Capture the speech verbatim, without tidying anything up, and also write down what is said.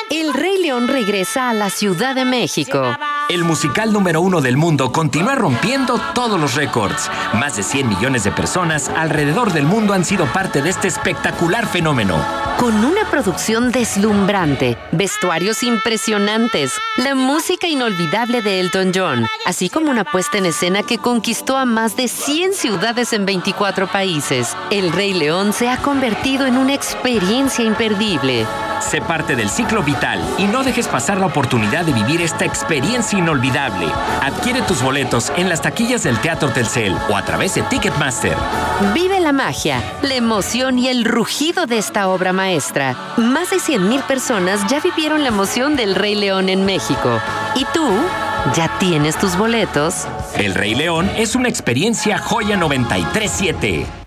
El Rey León regresa a la Ciudad de México. El musical número uno del mundo continúa rompiendo todos los récords. Más de cien millones de personas alrededor del mundo han sido parte de este espectacular fenómeno. Con una producción deslumbrante, vestuarios impresionantes, la música inolvidable de Elton John, así como una puesta en escena que conquistó a más de cien ciudades en veinticuatro países, El Rey León se ha convertido en una experiencia imperdible. Sé parte del ciclo vital y no dejes pasar la oportunidad de vivir esta experiencia inolvidable. Adquiere tus boletos en las taquillas del Teatro Telcel o a través de Ticketmaster. Vive la magia, la emoción y el rugido de esta obra maestra. Más de cien mil personas ya vivieron la emoción del Rey León en México. ¿Y tú? ¿Ya tienes tus boletos? El Rey León es una experiencia Joya noventa y tres siete.